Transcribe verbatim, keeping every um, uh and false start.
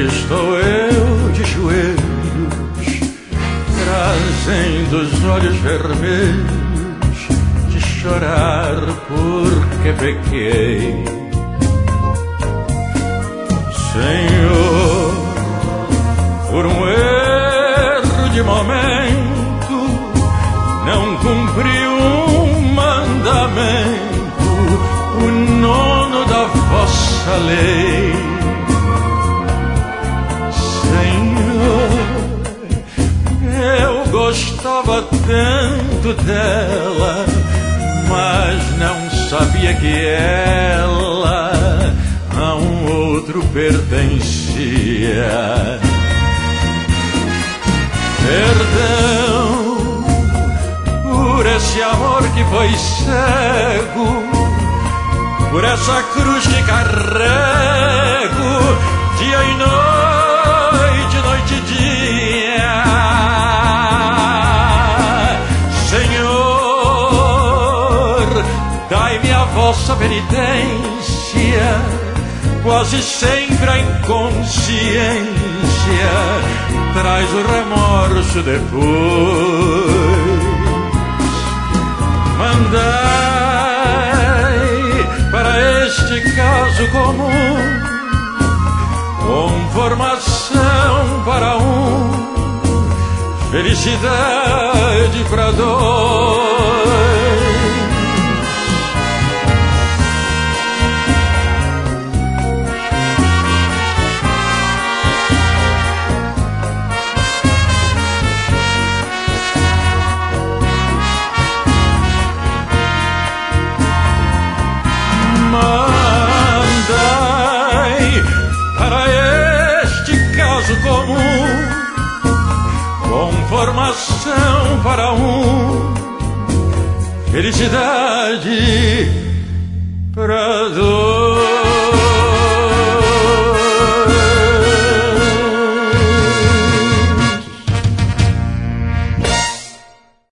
estou eu de joelhos, trazendo os olhos vermelhos de chorar porque pequei. Senhor, por um erro de momento, não cumpri um mandamento, o nono da vossa lei. Senhor, eu gostava tanto dela, mas não sabia que ela a um outro pertencia. Perdão por esse amor que foi cego, por essa cruz que carrego dia e noite, noite e dia. Senhor, dai-me a vossa penitência, quase sempre a inconsciência traz o remorso depois. Mandai para este caso comum conformação para um, felicidade para dois. Mandai para este caso comum conformação para um, felicidade para dois.